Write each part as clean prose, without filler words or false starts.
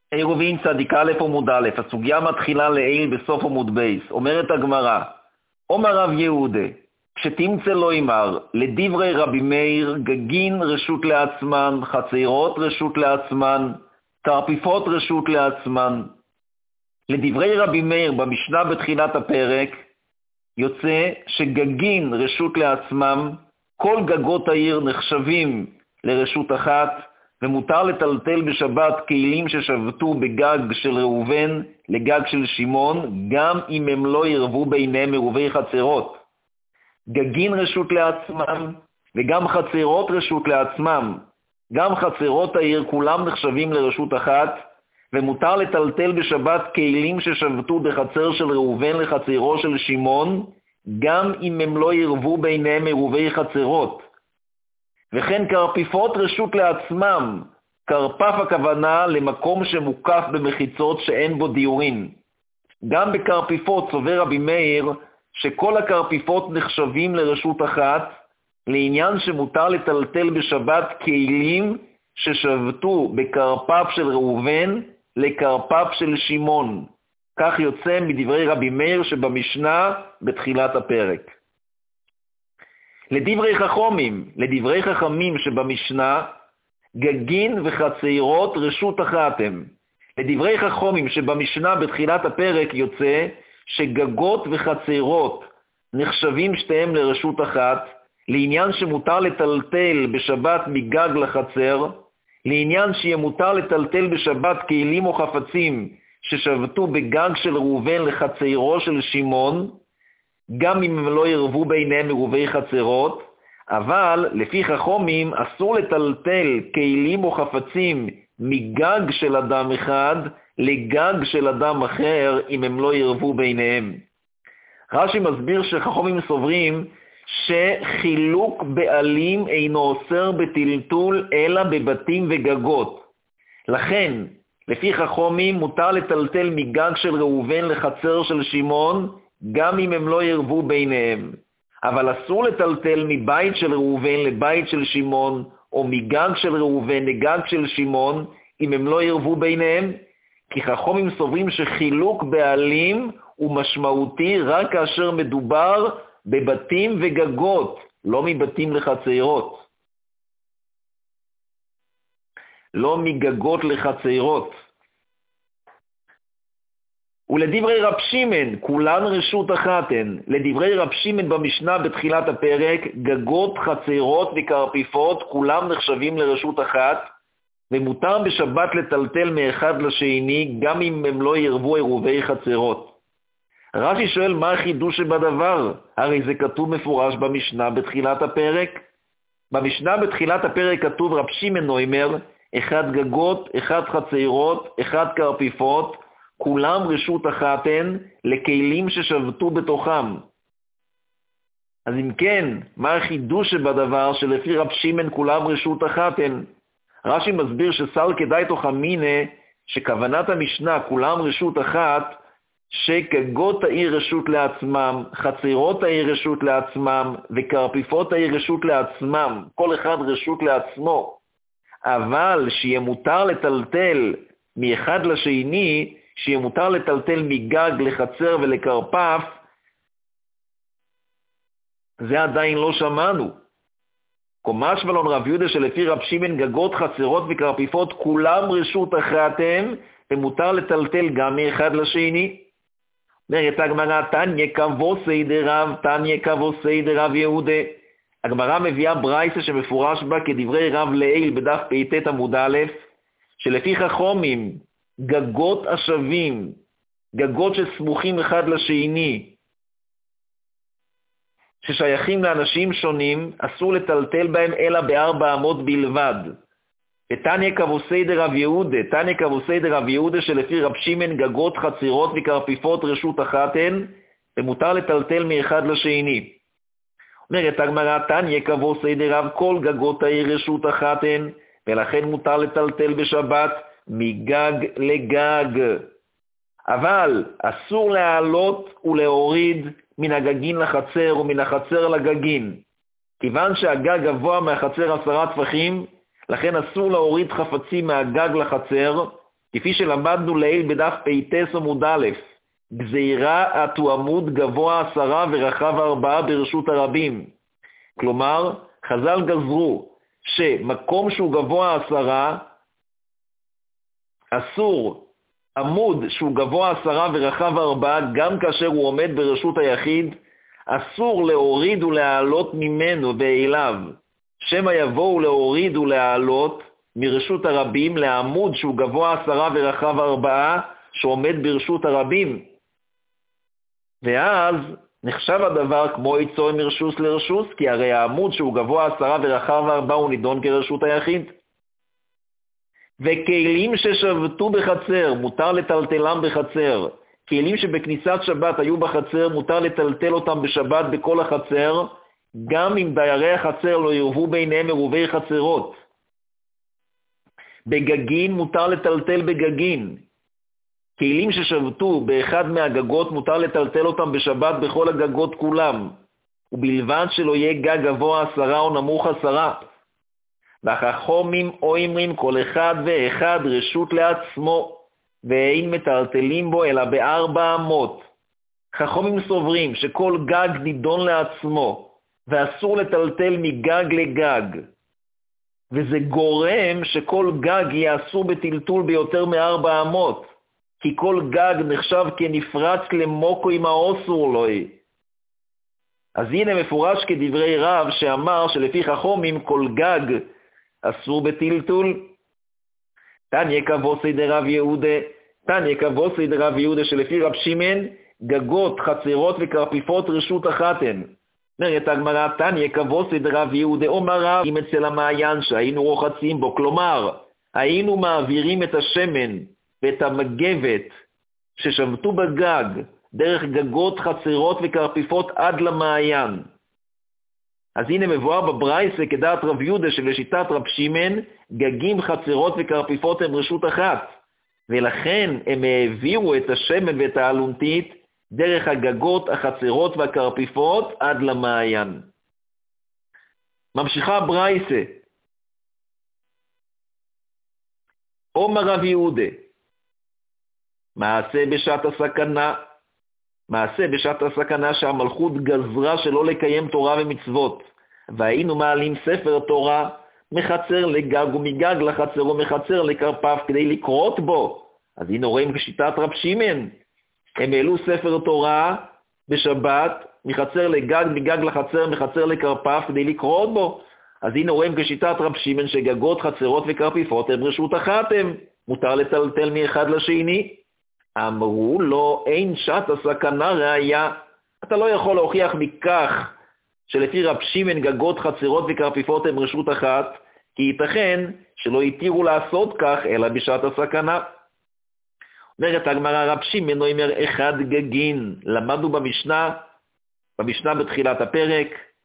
עירובין צדיק א' עמוד א', הסוגיה מתחילה לעיל בסוף עמוד בייס. אומרת הגמרא, אומר רב יהודה, כשתמצא לא אמר, לדברי רבי מאיר, גגין רשות לעצמן, חצרות רשות לעצמן, קרפיפות רשות לעצמן. לדברי רבי מאיר במשנה בתחילת הפרק, יוצא שגגין רשות לעצמם, כל גגות העיר נחשבים לרשות אחת, ומותר לטלטל בשבת כלים ששבתו בגג של ראובן לגג של שמעון, גם אם הם לא ירבו ביניהם מרובי חצרות. גגין רשות לעצמם, וגם חצרות רשות לעצמם. גם חצרות העיר כולם נחשבים לרשות אחת, ומותר לטלטל בשבת כלים ששבתו בחצר של ראובן לחצרו של שמעון, גם אם הם לא ירבו ביניהם מרובי חצרות. וכן קרפיפות רשות לעצמם, קרפף הכוונה למקום שמוקף במחיצות שאין בו דיורין. גם בקרפיפות סובר רבי מאיר שכל הקרפיפות נחשבים לרשות אחת, לעניין שמותר לטלטל בשבת כלים ששבתו בקרפף של ראובן לקרפף של שמעון. כך יוצא מדברי רבי מאיר שבמשנה בתחילת הפרק. לדברי חכמים שבמשנה, גגין וחצרות רשות אחת הם. לדברי חכמים שבמשנה בתחילת הפרק יוצא שגגות וחצרות נחשבים שתיהם לרשות אחת, לעניין שמותר לטלטל בשבת מגג לחצר, לעניין שיהיה מותר לטלטל בשבת כלים או חפצים ששבתו בגג של ראובן לחצרו של שמעון, גם אם הם לא ירבו ביניהם מרובי חצרות, אבל לפי חכמים אסור לטלטל כלים או חפצים מגג של אדם אחד לגג של אדם אחר אם הם לא ירבו ביניהם. רש"י מסביר שחכמים סוברים שחילוק בעלים אינו אוסר בטלטול אלא בבתים וגגות. לכן, לפי חכמים מותר לטלטל מגג של ראובן לחצר של שמעון, גם אם הם לא ירבו ביניהם. אבל אסור לטלטל מבית של ראובן לבית של שמעון, או מגג של ראובן לגג של שמעון, אם הם לא ירבו ביניהם, כי חכמים סוברים שחילוק בעלים הוא משמעותי רק כאשר מדובר בבתים וגגות, לא מבתים לחצרות. לא מגגות לחצרות. ולדברי רב שמעון, כולן רשות אחת הן. לדברי רב שמעון במשנה בתחילת הפרק, גגות, חצרות וקרפיפות, כולם נחשבים לרשות אחת, ומותר בשבת לטלטל מאחד לשני, גם אם הם לא ירבו עירובי חצרות. רש"י שואל מה החידוש שבדבר? הרי זה כתוב מפורש במשנה בתחילת הפרק. במשנה בתחילת הפרק כתוב רב שמעון אומר, אחד גגות, אחד חצרות, אחד קרפיפות, כולם רשות אחת הן לכלים ששבתו בתוכם. אז אם כן, מה החידוש שבדבר שלפי רב שמעון כולם רשות אחת הן? רש"י מסביר שסל כדאי תוך המינה שכוונת המשנה כולם רשות אחת, שגגות העיר רשות לעצמם, חצרות העיר רשות לעצמם, וקרפיפות העיר רשות לעצמם, כל אחד רשות לעצמו. אבל שיהיה מותר לטלטל מאחד לשני, שיהיה מותר לטלטל מגג לחצר ולקרפף, זה עדיין לא שמענו. קומש ולון רב יהודה שלפי רב שמעון גגות, חצרות וקרפיפות, כולם רשות אחת הם, ומותר לטלטל גם מאחד לשני. אומרת הגמרא, תניא כבוסי דרב, תניא כבוסי דרב יהודה. הגמרא מביאה ברייתא שמפורש בה כדברי רב לעיל בדף פ"ט עמוד א', שלפי חכמים גגות השווים, גגות שסמוכים אחד לשני, ששייכים לאנשים שונים, אסור לטלטל בהם אלא בארבע אמות בלבד. ותניא כבוסי דרב יהודה, תניא כבוסי דרב יהודה שלפי רב שמעון גגות, חצרות וקרפיפות רשות אחת הן, ומותר לטלטל מאחד לשני. אומרת הגמרא, תניא כבוסי דרב, כל גגות העיר רשות אחת הן, ולכן מותר לטלטל בשבת מגג לגג. אבל אסור להעלות ולהוריד מן הגגין לחצר ומן החצר לגגין. כיוון שהגג גבוה מהחצר 10 טפחים, לכן אסור להוריד חפצים מהגג לחצר, כפי שלמדנו לעיל בדף פ"ט עמוד א', גזירה עטו עמוד גבוה 10 ורחב 4 ברשות הרבים. כלומר, חז"ל גזרו שמקום שהוא גבוה 10, אסור עמוד שהוא גבוה 10 ורחב 4, גם כאשר הוא עומד ברשות היחיד, אסור להוריד ולהעלות ממנו ואליו, שמא יבואו להוריד ולהעלות מרשות הרבים לעמוד שהוא גבוה 10 ורחב 4, שעומד ברשות הרבים. ואז נחשב הדבר כמו יצוא מרשוס לרשוס, כי הרי העמוד שהוא גבוה 10 ורחב 4 הוא נידון כרשות היחיד. וכלים ששבתו בחצר, מותר לטלטלם בחצר. כלים שבכניסת שבת היו בחצר, מותר לטלטל אותם בשבת בכל החצר, גם אם דיירי החצר לא ירבו ביניהם עירובי חצרות. בגגין מותר לטלטל בגגין. כלים ששבתו באחד מהגגות מותר לטלטל אותם בשבת בכל הגגות כולם, ובלבד שלא יהיה גג גבוה 10 או נמוך 10. והחכמים אומרים כל אחד ואחד רשות לעצמו, ואין מטלטלים בו אלא ב4 אמות. חכמים סוברים שכל גג נידון לעצמו, ואסור לטלטל מגג לגג. וזה גורם שכל גג יהיה אסור בטלטול ביותר מ4 אמות, כי כל גג נחשב כנפרץ למוקו עם האוסור לוי. אז הנה מפורש כדברי רב שאמר שלפי חכמים כל גג אסור בטלטול. תניא כבוסי דרב יהודה שלפי רב שמעון גגות, חצרות וקרפיפות רשות אחת הן. אומרת הגמרא, תניא כבוסי דרב יהודה אומר רב, אם אצל המעיין שהיינו רוחצים בו, כלומר היינו מעבירים את השמן ואת המגבת ששבתו בגג דרך גגות, חצרות וקרפיפות עד למעיין. אז הנה מבואר בברייסה כדעת רב יהודה שלשיטת רב שמעון גגים, חצרות וקרפיפות הם רשות אחת, ולכן הם העבירו את השמן ואת האלונתית דרך הגגות, החצרות והקרפיפות עד למעיין. ממשיכה ברייסה. אומר רב יהודה, מעשה בשעת הסכנה שהמלכות גזרה שלא לקיים תורה ומצוות, והיינו מעלים ספר תורה מחצר לגג ומגג לחצר ומחצר לקרפף כדי לקרות בו. אז הנה רואים כשיטת רב שמעון, הם העלו ספר תורה בשבת מחצר לגג, מגג לחצר, מחצר לקרפף כדי לקרות בו. אז הנה רואים כשיטת רב שמעון שגגות, חצרות וקרפיפות הם רשות אחת, הם מותר לטלטל מאחד לשני. אמרו לו, אין שעת הסכנה ראיה. אתה לא יכול להוכיח מכך שלפי רב שמעון גגות, חצרות וקרפיפות הם רשות אחת, כי ייתכן שלא יתירו לעשות כך אלא בשעת הסכנה. אומרת הגמרא, רב שמעון אומר אחד גגין. למדנו במשנה בתחילת הפרק,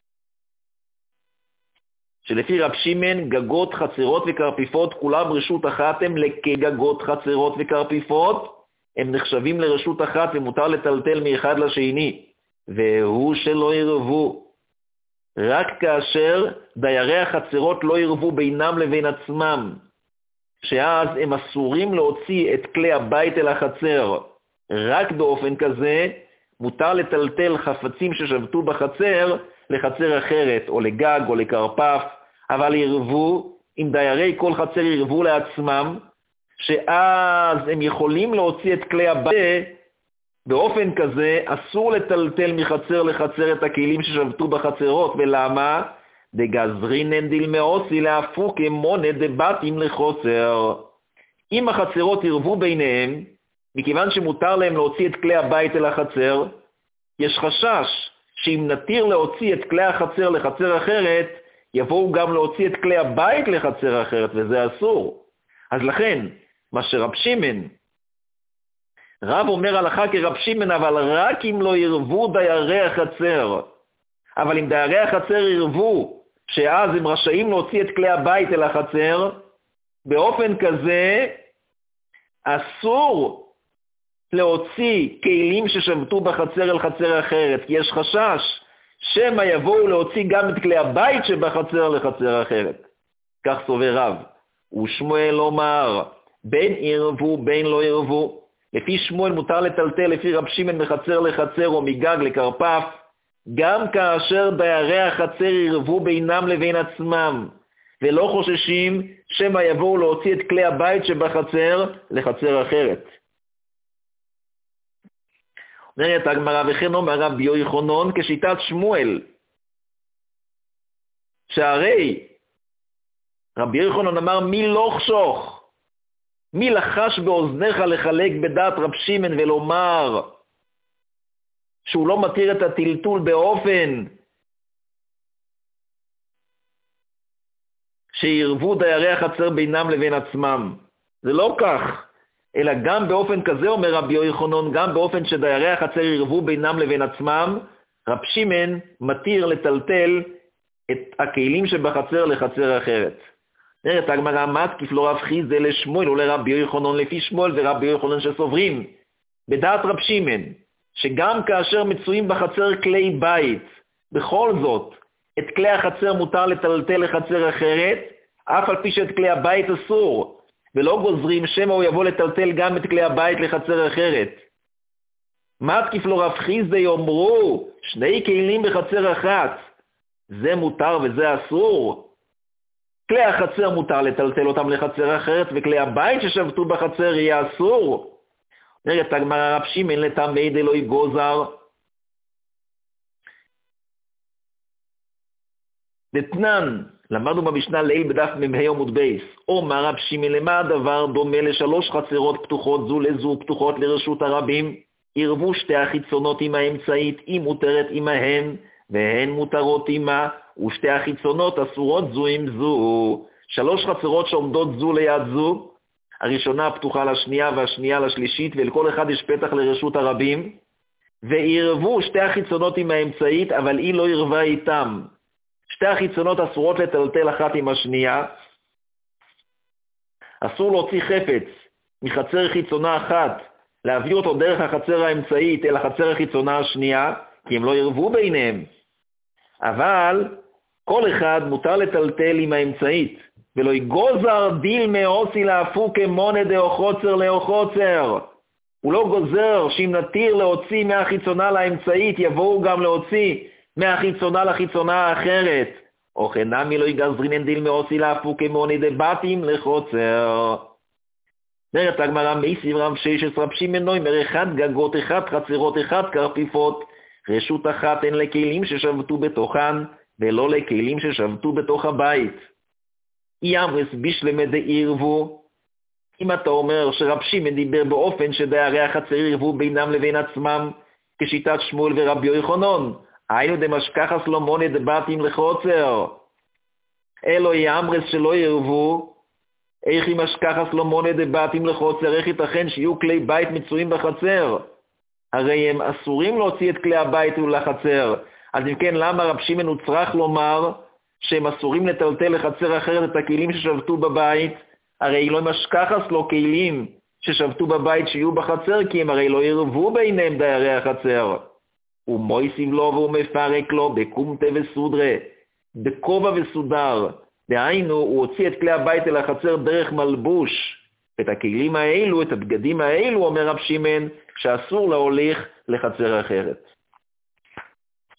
שלפי רב שמעון גגות, חצרות וקרפיפות כולם רשות אחת הם, לכגגות, חצרות וקרפיפות הם נחשבים לרשות אחת ומותר לטלטל מאחד לשני, והוא שלא ירבו. רק כאשר דיירי החצרות לא ירבו בינם לבין עצמם, שאז הם אסורים להוציא את כלי הבית אל החצר. רק באופן כזה מותר לטלטל חפצים ששבתו בחצר לחצר אחרת, או לגג או לקרפף, אבל ירבו, אם דיירי כל חצר ירבו לעצמם, שאז הם יכולים להוציא את כלי הבית. באופן כזה אסור לטלטל מחצר לחצר את הכלים ששבתו בחצרות. ולמה? דגזרינן דילמאוסי להפוק אמונה דבתים לחוצר. אם החצרות ירבו ביניהם, מכיוון שמותר להם להוציא את כלי הבית אל החצר, יש חשש שאם נתיר להוציא את כלי החצר לחצר אחרת, יבואו גם להוציא את כלי הבית לחצר אחרת, וזה אסור. אז לכן, מה שרב שמעון, רב אומר הלכה כרב שמעון, אבל רק אם לא ירבו דיירי החצר. אבל אם דיירי החצר ירבו, שאז הם רשאים להוציא את כלי הבית אל החצר, באופן כזה אסור להוציא כלים ששבתו בחצר אל חצר אחרת, כי יש חשש שמא יבואו להוציא גם את כלי הבית שבחצר לחצר אחרת. כך סובר רב. ושמואל אומר, בין ירבו בין לא ירבו. לפי שמואל מותר לטלטל לפי רב שמעון מחצר לחצר או מגג לקרפף, גם כאשר דיירי החצר ירבו בינם לבין עצמם, ולא חוששים שמא יבואו להוציא את כלי הבית שבחצר לחצר אחרת. אומרת הגמרא, וכן אומר רבי יוחנן כשיטת שמואל, שהרי רבי יוחנן אמר מי לא חשוך, מי לחש באוזניך לחלק בדעת רב שמעון ולומר שהוא לא מתיר את הטלטול באופן שירבו דיירי החצר בינם לבין עצמם. זה לא כך, אלא גם באופן כזה אומר רבי יוחנן, גם באופן שדיירי החצר ירבו בינם לבין עצמם, רב שמעון מתיר לטלטל את הכלים שבחצר לחצר אחרת. נראית הגמרא, מתקיף לא רב חיסדא לשמואל ולרבי יוחנן לפי שמואל ורבי יוחנן שסוברים בדעת רב שמעון, שגם כאשר מצויים בחצר כלי בית, בכל זאת את כלי החצר מותר לטלטל לחצר אחרת, אף על פי שאת כלי הבית אסור, ולא גוזרים שמא הוא יבוא לטלטל גם את כלי הבית לחצר אחרת. מתקיף לו רב חיסדא יאמרו שני כלים בחצר אחת, זה מותר וזה אסור. כלי החצר מותר לטלטל אותם לחצר אחרת, וכלי הבית ששבתו בחצר יהיה אסור. נראית הגמרא, רב שמעון לטמא דלא גוזר. דתנן, למדנו במשנה לעיל בדף מ"ה עמוד בייס. אומר רב שמעון, למה הדבר דומה לשלוש חצרות פתוחות זו לזו, פתוחות לרשות הרבים? ירבו שתי החיצונות עם האמצעית, היא מותרת עמהן, והן מותרות עמה, ושתי החיצונות אסורות זו עם זו. שלוש חצרות שעומדות זו ליד זו, הראשונה פתוחה לשנייה והשנייה לשלישית, ולכל אחד יש פתח לרשות הרבים, וירבו שתי החיצונות עם האמצעית, אבל היא לא ירבה איתם. שתי החיצונות אסורות לטלטל אחת עם השנייה. אסור להוציא חפץ מחצר חיצונה אחת, להביא אותו דרך החצר האמצעית אל החצר החיצונה השנייה, כי הם לא ירבו ביניהם. אבל כל אחד מותר לטלטל עם האמצעית, ולא יגוזר דיל מעושי להפו כמונה דאו חוצר לאו חוצר. הוא לא גוזר שאם נתיר להוציא מהחיצונה לאמצעית, יבואו גם להוציא מהחיצונה לחיצונה האחרת. או חנמי לא יגזרינן דיל מעושי להפו כמונה דבתים לחוצר. נראית הגמרא, מייסיב רב 16 רב שמעון נוימר, אחד גגות, אחד חצרות, אחד קרפיפות, רשות אחת הן לכלים ששבתו בתוכן, ולא לכלים ששבתו בתוך הבית. יאמרס בשלמא דעירבו, אם אתה אומר שרב שמעון דיבר באופן שדיירי החצר ירבו בינם לבין עצמם, כשיטת שמואל ורבי יוחנן, היינו דמשכחס לא מונה דבתים לחוצר. אלו יאמרס שלא ירבו, איך אם משכחס לא מונה דבתים לחוצר, איך ייתכן שיהיו כלי בית מצויים בחצר? הרי הם אסורים להוציא את כלי הבית לחצר. אז אם כן, למה רב שמעון הוא צריך לומר שהם אסורים לטלטל לחצר אחרת את הכלים ששבתו בבית? הרי לא משכחס לו כלים ששבתו בבית שיהיו בחצר, כי הם הרי לא ירבו ביניהם דיירי החצר. ומויסיב לו והוא מפרק לו בקומטה וסודרה, בכובע וסודר. דהיינו, הוא הוציא את כלי הבית אל החצר דרך מלבוש. את הכלים האלו, את הבגדים האלו, אומר רב שמעון, שאסור להוליך לחצר אחרת.